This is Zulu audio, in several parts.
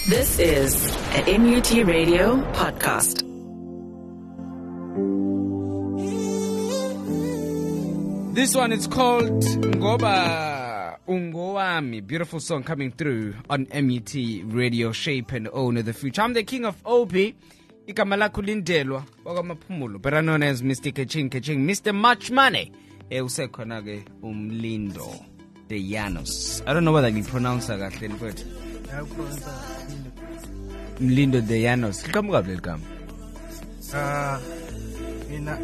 This is a MUT Radio podcast. This one is called Ngoba Ungowami. Beautiful song coming through on MUT Radio. Shape and Own the Future. I'm the king of OP. Igama lakho Lindelwa wakamaphumulo, better known as Mr. Keching, Mr. Much Money. Usekhona ke Umlindo de Llanos. I don't know whether you pronounce that kahle mfowethu. Umlindo de Llanos. Liqhamuka vele ligama. Mina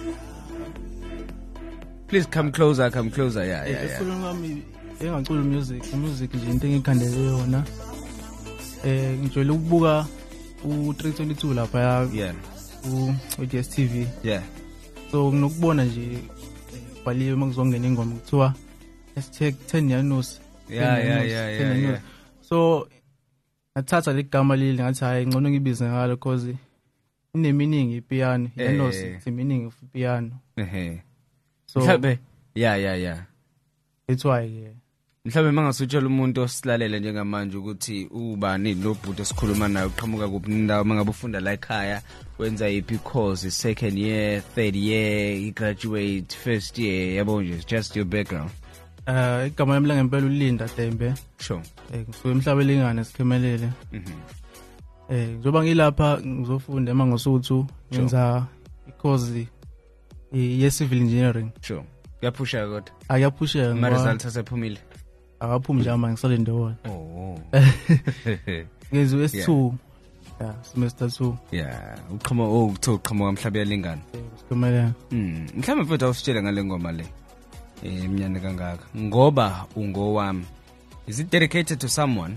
Please come closer. Yeah. Ifuna ngami engacula music nje into engikhandele yona. Ngijwayele ukubuka u322 lapha Yeah. DStv. Yeah. So nginokubona nje bhaliwe makuzongena ingoma kuthiwa #10 Llanos. Yeah. So ngathatha legama leli ngathi hayi ngcono ngibize ngalo because ine meaning ipiano. Llanos it's meaning of piano. So Mhlawumbe yeah. That's why Mhlawumbe mangasutshela umuntu osilalele njengamanje ukuthi ubani lo bhuti esikhuluma naye uqhamuka kuphi indawo mangabe ufunda la ekhaya wenza iphi course, second year, third year, you graduate, first year, yabo nje just your background. igama lami ngempela uLinda Tembe. Sure. Ngisuke emhlabelingane sikhemelele. Njoba ngilapha ngizofunda eMangosuthu ngenza i-course ye-civil engineering. Sure. Kuyaphusha kodwa. Ayaphusha Ama results asephumile. Akaphumi nje ama ngisale ndawona. Oh. Ngenza S2. Yeah, semester 2. Yeah, uqhamuka emhlabelingane. Sikhemelele. Mhlawumbe mfowethu awusitshela ngale ngoma le. Eminyane kangaka. Ngoba ungowami. Is it dedicated to someone?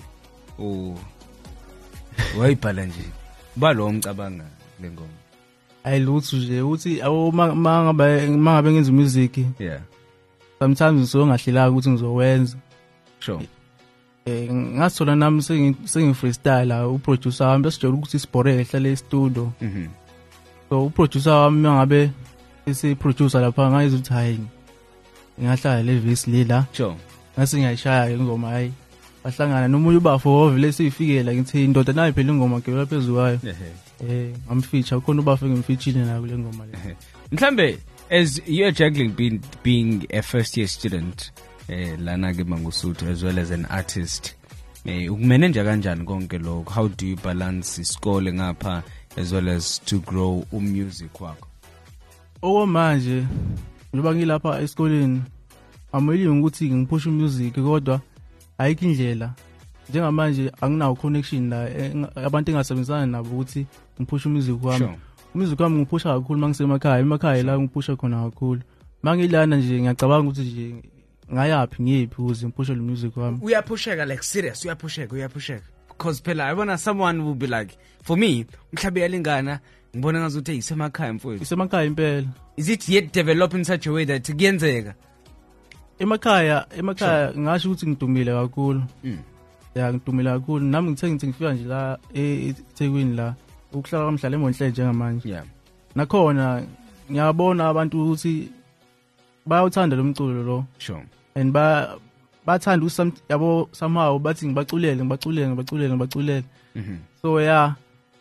Wayibhala nje. Balo umcabanga le ngoma. Ayilutho nje uthi mangabe ngenza music. Yeah. Sometimes ngizongahlelaka ukuthi ngizowenza. Sure. Ngasithola nami sengi freestyle uproducer wami besijela ukuthi sibhore ehlala e-studio. So uproducer wami mangabe producer lapha ngayiza ukuthi hayi ngahlala le verse lela. Sure. Ngase ngiyashaya ingoma hayi. Bahlangana nomunye ubafo vele siyifikela ngithi indoda nayi phela ingoma gebela phezulu kwayo. Amfeature khona ubafo ngimfeature na kule ngoma le. Mhlambe as you're juggling being a first year student lana ke Mangosuthu as well as an artist, ukumanage kanjani konke lokho? How do you balance isikole ngapha as well as to grow music wakho? Manje njoba ngilapha esikoleni ameli ukuthi ngiphushe music kodwa ayikho indlela njengamanje anginawo connection la abantu engasebenzisana nabo ukuthi ngiphushe music wami. Music wami ngiphusha kakhulu emakhaya la ngiphusha khona kakhulu. Mangilana nje ngiyacabanga ukuthi nje ngayaphi ngiyiphi ukuze ngiphushe le music wami. Uyaphusheka like serious, uyaphusheka because phela I wanna someone will be like for me mhlabe yalingana ngibona ngazuthi isemakhaya mfowethu. Isemakhaya impela. Is it yet developed in such a way that kuyenzeka? Emakhaya ngasho ukuthi ngidumile kakhulu. Yeah, ngidumile kakhulu. Nami ngithe ngifika nje la eThekwini la ukuhlala kamhlala eMonhle njengamanje. Yeah. Nakhona ngiyabona abantu ukuthi bayawuthanda lo mculo lo. Sure. And bathanda yabo somehow bathi ngibaculele. So yeah.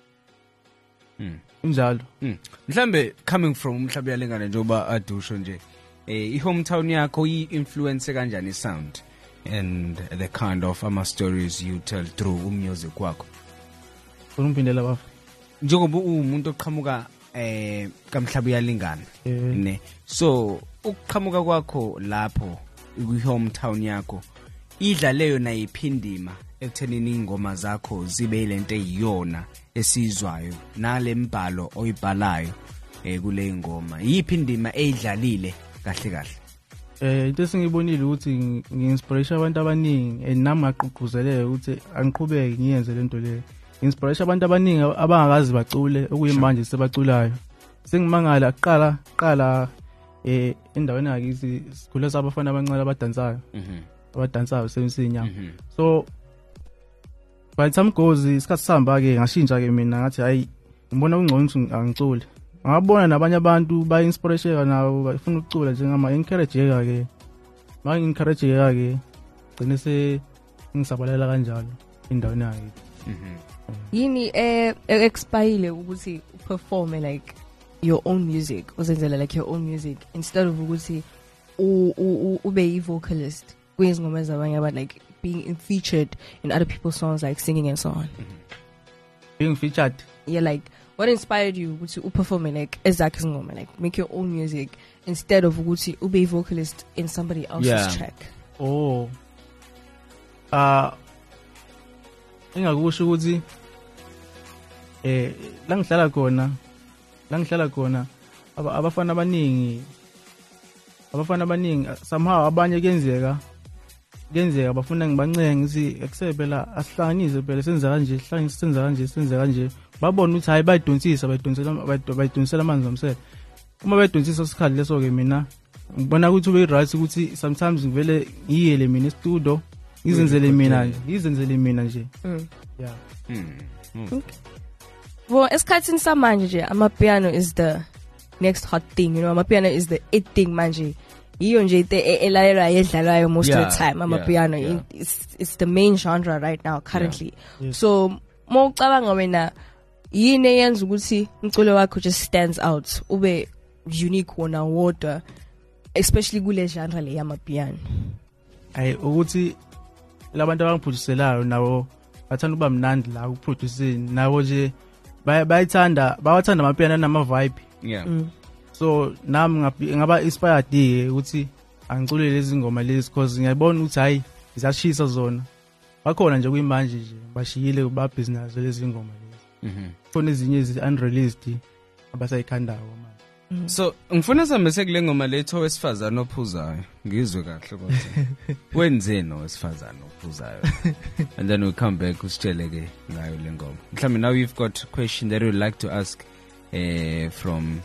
Injalo. Mhlambe coming from mhlabe yalingana njoba adusho nje. I-hometown yakho i-influence kanjani sound and the kind of stories you tell through music wakho? Unompindela bafu. Njengoba umuntu oqhamuka kamhlabe yalingana ne. So ukuqhamuka kwakho lapho kwi-hometown yakho idla leyo na iphindima ekuthenini ingoma zakho zibe ilento eyiyona esizwayo nale mbhalo oyibhalayo kule ngoma. Yiphi indima eyidlalile kahle? Into esingibonile ukuthi ngi-inspiration abantu abaningi and nami ngaqhuqhuzeleka ukuthi angiqhubeke ngiyenze lento le. Inspiration abantu abaningi abangakazi bacule okuyimanje sebaculayo. Sengimangala qala endaweni yakithi sikhule sabafana abancane abadansayo semsinya. So by the time goes isikhathi sihamba ke ngashintsha ke mina ngathi hayi ngibona ungcono ukuthi angicule. Ngabona nabanye abantu ba inspiration nawo bafuna ukucula njengama encourage ke. Encourage ke gcine se ngisabalela kanjalo endaweni yakithi. yini expire ukuthi perform like your own music, uzenzela like your own music instead of ukuthi ube a vocalist kwizingoma zabanye abantu, like being featured in other people's songs, like singing and so on. Being featured. Yeah, like what inspired you to perform like exactly ngoma, like make your own music instead of ukuthi ube a vocalist in somebody else's track? Oh. Engakusho ukuthi la ngihlala khona abafana abaningi somehow abanye kuyenzeka bafuna ngibancenge ngithi accept la asihlanganise phela senza kanje babona ukuthi hayi bayidonsela amanzi omsele. Uma bayidonsisa isikhathi leso ke mina ngibona ukuthi ube right ukuthi sometimes ngivele ngiyele mina e-studio ngizenzele mina nje. Yeah. Well, esikhathini samanje nje amapiano is the next hot thing, you know. Amapiano is the it thing manje. Iyo nje edlalwayo most of the time. Amapiano it's the main genre right now currently. Yes. So mawucabanga wena yini eyenza ukuthi umculo wakho just stands out ube unique wona wodwa, especially kule genre le yamapiano? Ay ukuthi labantu abangiproducelayo nawo bathanda ukuba mnandi la ukuproducing nawo nje bawathanda amapiano nama vibe. Yeah. So nami ngaba inspired ukuthi angicule lezi ngoma lezi because ngiyabona ukuthi hayi izashisa zona. Bakhona nje kuyimanje nje bashiyile ba business lezi ngoma lezi. Khona ezinye ezi unreleased abasayikhandayo manje. So ngifuna samese kule ngoma letho wesifazana ophuzayo ngizwe kahle ukuthi wenzeni owesifazana ophuzayo, and then we come back usitshele ke ngayo le ngoma. Mhlawumbe now you've got a question that you would like to ask from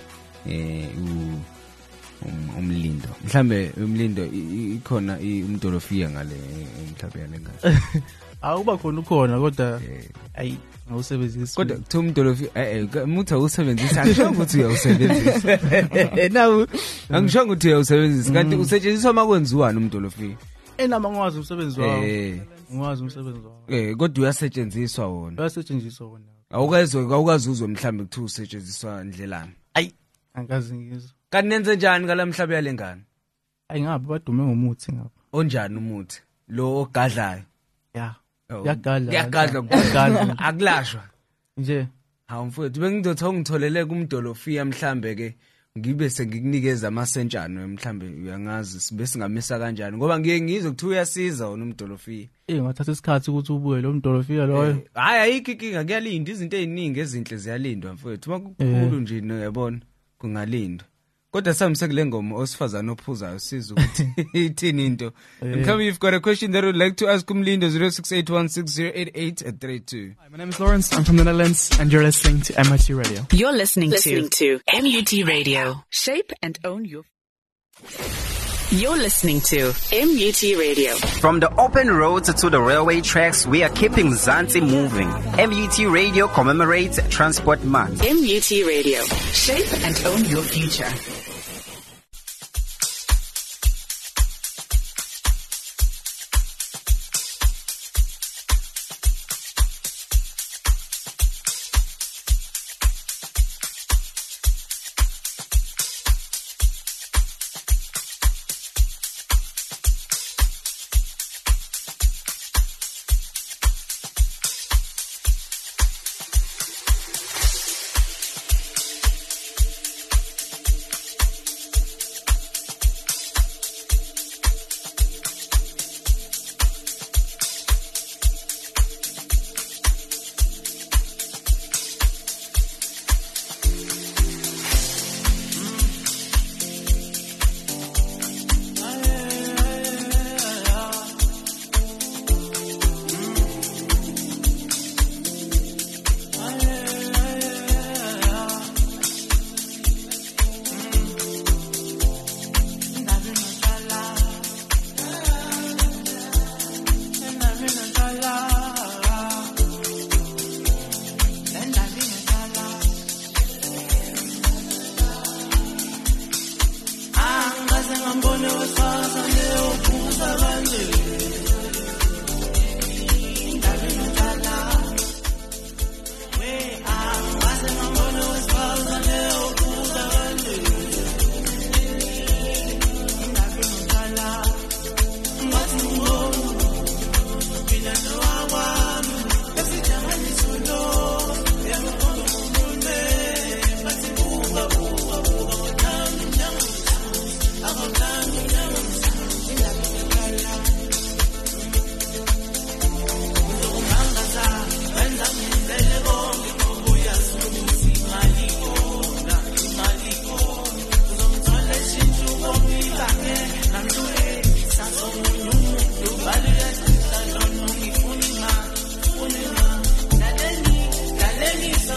umlindo. Mhlawumbe umlindo ikhona umdolofia ngale mhlawumbe yale ngane. Awuba khona ukhona kodwa ayi ngawusebenzisa. Kodwa kuthi umdolofia mutha usebenzisa angisho ukuthi uyawusebenzisa. Nawu angisho ukuthi uyawusebenzisa kanti usetshenziswa makwenziwani umdolofia? Enama ngwazi umsebenzi wawo. Ngwazi umsebenzi wawo. Kodwa uyasetshenziswa wona. Uyasetshenziswa wona. Awukazuzwe mhlawumbe kuthi usetshenziswa ndlelani? Ayi angazi ngizwe. Kanti nenze njani ngala mhlawumbe yale ngane? Ayi ngapha badume ngomuthi ngapha. Onjani umuthi? Lo ogadlayo. Yeah. Yagadla akulashwa nje. Hawu mfowethu bengizothi ungitholele kumdolofia mhlambe ke ngibe sengikunikeza amasentshana mhlambe uyangazi sibe singamisa kanjani ngoba ngeke ngizwe ukuthi uyasiza wona umdolofia. Ngathatha isikhathi ukuthi ubuye lo mdolofia loyo. Hayi ayikho inkinga, kuyalinda izinto eziningi ezinhle ziyalindwa mfowethu makukhulu nje uyabona kungalindwa. Kodwa samse kule ngoma osifazana ophuzayo siza ukuthi ithini into. Mkhawumbe you've got a question that would like to ask Umlindo 0681608832. Hi, my name is Lawrence. I'm from the Netherlands and you're listening to MIT Radio. You're listening to MUT Radio. Shape and own your... You're listening to MUT Radio. From the open roads to the railway tracks, we are keeping Mzansi moving. MUT Radio commemorates Transport Month. MUT Radio. Shape and own your future.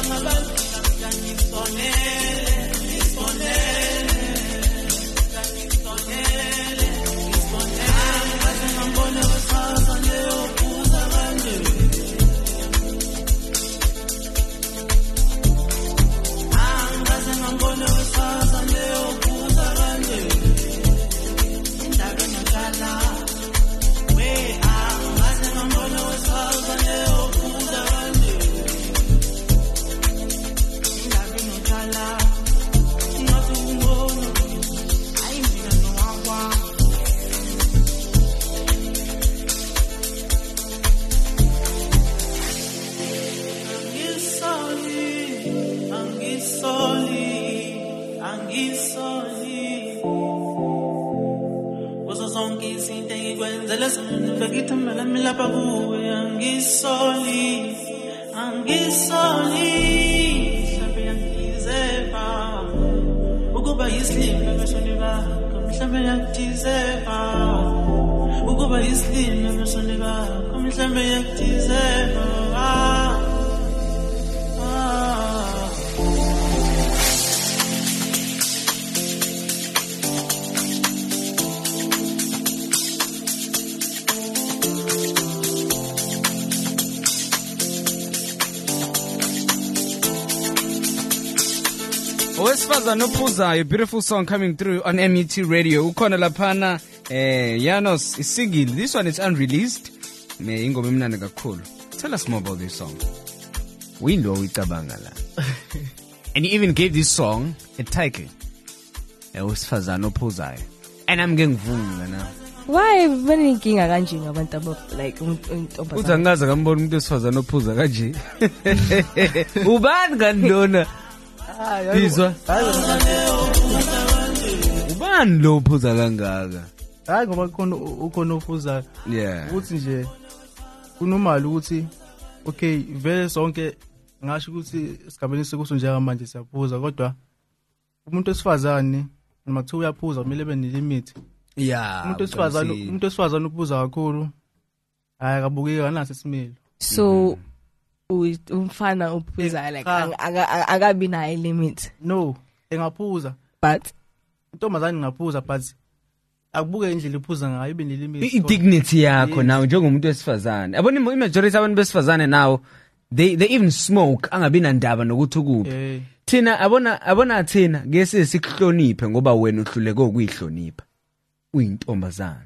Owesifazana ophuzayo, beautiful song coming through on MET Radio. Ukhona laphana Janos isingle. This one is unreleased. Ingoma emnandi kakhulu. Tell us more about this song. Window uyicabanga la. And you even gave this song a title. Owesifazana ophuzayo. And I'm getting vunga now. Why beninkinga kanje ngabantu abo like untombazana? Uthi angaze ngambona umuntu wesifazana ophuza kanje. Ubani kandona? Bizwa. Ubani lo uphuza kangaka? Hayi ngoba ukhona ophuza. Yeah. Ukuthi nje kunomali ukuthi okay vele sonke ngasho ukuthi sigabeni sekuso njengamanje siyaphuza kodwa umuntu wesifazane noma kuthiwa uyaphuza kumele ebe nelimit. Yeah. Umuntu wesifazane uphuza kakhulu. Hayi akabukeki kanasi isimilo. So umfana uphuza like akabi na limit. No, engaphuza. But intombazane ngaphuza but akubuke indlela iphuza ngayo ibe nelimit. I-dignity yakho nawe njengomuntu wesifazane. Yabona imajority abantu besifazane now they even smoke angabi nandaba nokuthi ukuphi. Thina abona thina ngeke sikuhloniphe ngoba wena uhluleke ukuyihlonipha. Uyintombazane.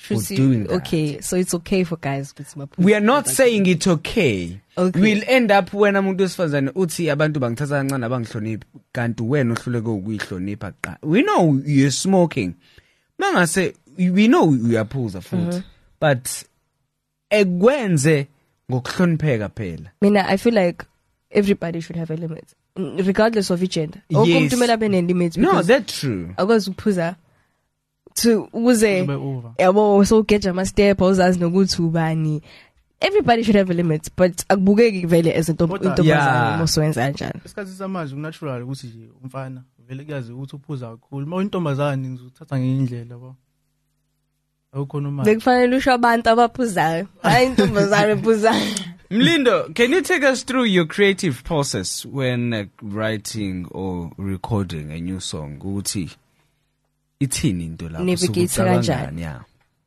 Okay, so it's okay for guys with my. We are not saying it's okay. Okay. We'll end up wena umuntu wesifazane uthi abantu bangithatha kancane abangihloniphi kanti wena uhluleke ukuyihlonipha qa. We know you're smoking. Mangase we know uyaphuza futhi. But ekwenze ngokuhlonipheka phela. Mina I feel like everybody should have a limit regardless of your gender. Yes. No, that's true. Akwazi ukuphuza to uze yabo so geja ama step uzazi nokuthi ubani. Everybody should have a limit but akubukeki vele as intombazane mosewenza kanjani. Isikhathi samanje unnatural ukuthi nje umfana vele kuyazi ukuthi uphuza kakhulu. Uma intombazane ngizothatha ngendlela yabo. Awukhona manje. Bekufanele usho abantu abaphuzayo. Hayi intombazane ephuzayo. Mlindo, can you take us through your creative process when writing or recording a new song? Ukuthi ithini into lapho navigate kanjani? Yeah.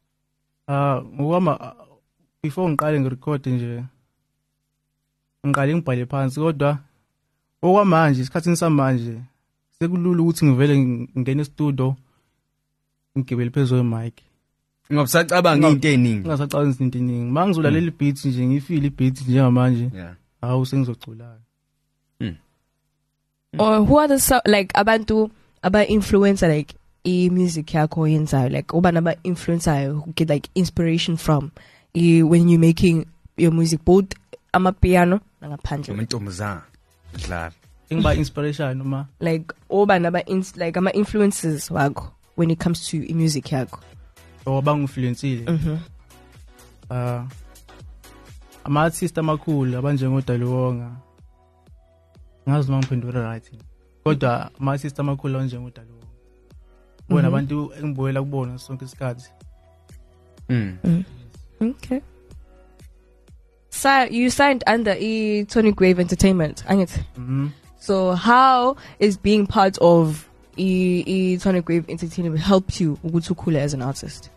Ngokwama before ngiqale ngirecord nje ngiqale ngibhale phansi kodwa okwamanje isikhathini samanje sekulula ukuthi ngivele ngene studio ngigibele phezulu mic. Ngobusacabanga into eningi. Ngasacabanga into eningi. Mangizolalela beats nje ngifeel ibeats njengamanje. Yeah. Hawu sengizoculayo. Or who are the like abantu aba influencer like music yakho yenzayo like uba naba influencer who get like inspiration from when you making your music both amapiano nangaphandle. Umantombazana dlala. Ingiba inspiration noma like uba naba like ama influences wakho when it comes to music yakho. Bangifluencile. Ama-artist amakhulu abanjengo Daliwonga. Ngazi noma ngiphendula right. Kodwa ama-artist amakhulu abanjengo Daliwonga. Bona abantu engibuyela kubona sonke isikhathi. Okay. signed under Tony Grave Entertainment, so how is being part of Tony Grave Entertainment help you ukuthi ukhule as an artist?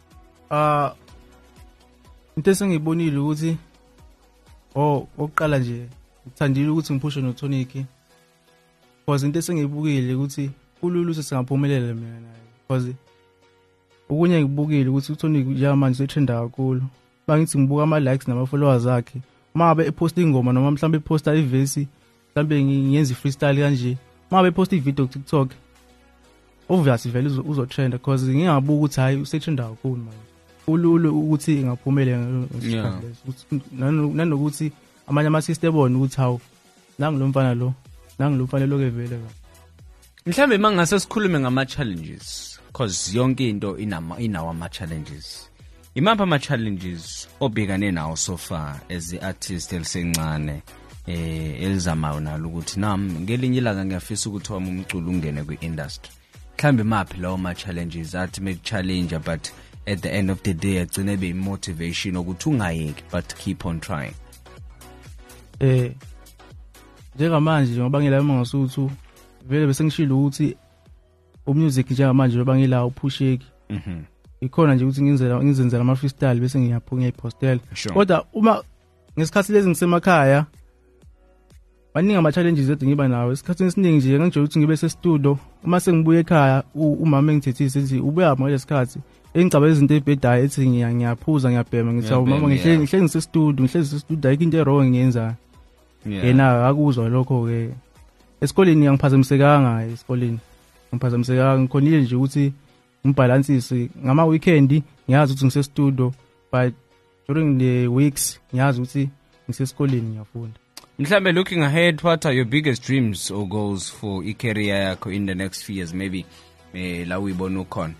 Into esengibonile ukuthi oqala nje ngithandile ukuthi ngiphushe no Tonic because into esengibukile ukuthi kululu sesingaphumelela mina naye because ukunye ngibukile ukuthi uTonic njengamanje setrenda kakhulu bangithi ngibuka ama likes nama followers akhe mabe eposta ingoma noma mhlambe eposta iverse mhlambe ngiyenza freestyle kanje mabe eposta ivideo ku TikTok obviously vele uzotrenda because ngingabuka ukuthi hayi usetrenda kakhulu manje ululu ukuthi ingaphumelela nanokuthi amanye ama system ebona ukuthi hawo nangilomfana lo ke vele mhlambe mangase sikhulume ngama challenges because yonke into inawo ama challenges. Imapha ama challenges obhekane nawo so far as the artist elisencane elizamayo nalo ukuthi nami ngelinye ilanga ngiyafisa ukuthi wami umculo ungene kwi industry. Mhlambe maphi lawo ama challenges athi make challenge but at the end of the day agcine be motivation ukuthi ungayeki but keep on trying. Njengamanje ngoba ngila mangasuthu vele bese ngishilo ukuthi umusic njengamanje ngoba ngila uphusheki ikhona nje ukuthi ngizenzela ama freestyle bese ngiyaphunga ipostela kodwa uma ngesikhathi lezi ngisemakhaya baningi ama challenges ethi ngiba nawo isikhathi esiningi nje ngijole ukuthi ngibe se studio uma sengibuye ekhaya umama engithethise ethi ubuya ngale sikhathi engicaba izinto ebhedayo ethi ngiyaphuza ngiyabhema ngithi mama ngihle ngise studio ayikho into wrong ngiyenza yena akuzwa lokho ke esikoleni ngiyangiphazamisekanga esikoleni ngikhonile nje ukuthi ngibalansise ngama weekend ngiyazi ukuthi ngise studio but during the weeks ngiyazi ukuthi ngise esikoleni ngiyafunda. Mhlambe looking ahead, what are your biggest dreams or goals for i-career yakho in the next few years maybe la uyibona ukhona?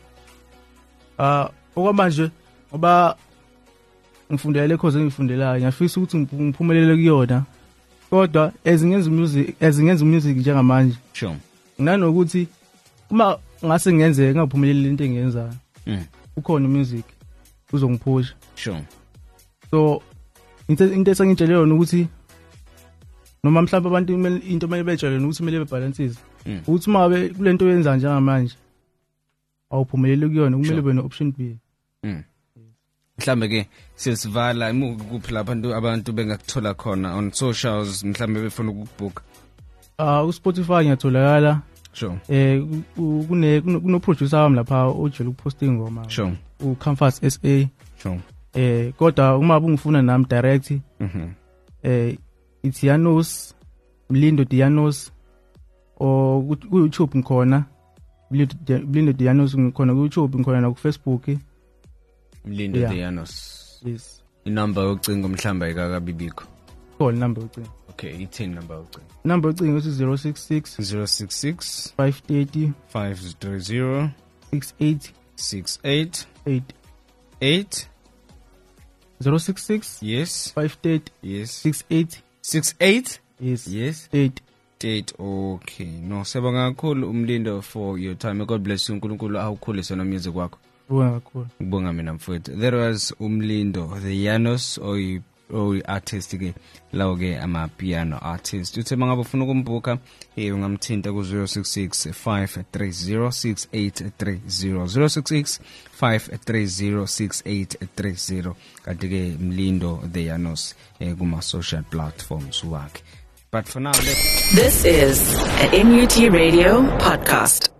Okwamanje ngoba ngifundela le course engifundelayo ngiyafisa ukuthi ngiphumelele kuyona kodwa ezingenza music njengamanje sure nginokuthi uma ngase ngiyenzeke ngaphumelele into engiyenzayo ukhona music uzongiphusha sure so into esengitshele yona ukuthi noma mhlawumbe abantu into manje betshela ukuthi kumele bebalances ukuthi mabe kulento yenza njengamanje awuphumelele kuyona kumele ube no option B. Mhlambe ke sesivala kuphi lapha abantu bengakuthola khona on socials mhlambe befuna ukukubook? Ku Spotify ngiyatholakala. Sure. Kuno producer wami lapha ojela ukuposta ingoma. Sure. uComfort SA. Sure. Kodwa uma ungifuna nami direct it's Janos Mlindo Dianos or ku YouTube ngikhona Mlindo Dianos ngikhona ku YouTube ngikhona na ku Facebook Mlindo Dianos. Yes. Inumber yocingo mhlamba ikakabibikho. Call number yocingo. Okay, i10 number yocingo. Number yocingo is 066 530 68 8 066 yes 530 yes 68 yes 8 okay. No, sebonga kakhulu Umlindo for your time. God bless you. uNkulunkulu awukhulise no music wakho. Ngibonga mina mfowethu. There was Umlindo the Janos or artist ke lawo ke ama piano artist. Uthe mangabe ufuna ukumbuka ungamthinta ku 066 530 6830 066 530 6830 kanti ke Mlindo the Janos kuma social platforms wakhe. But for now, this is a MUT Radio podcast.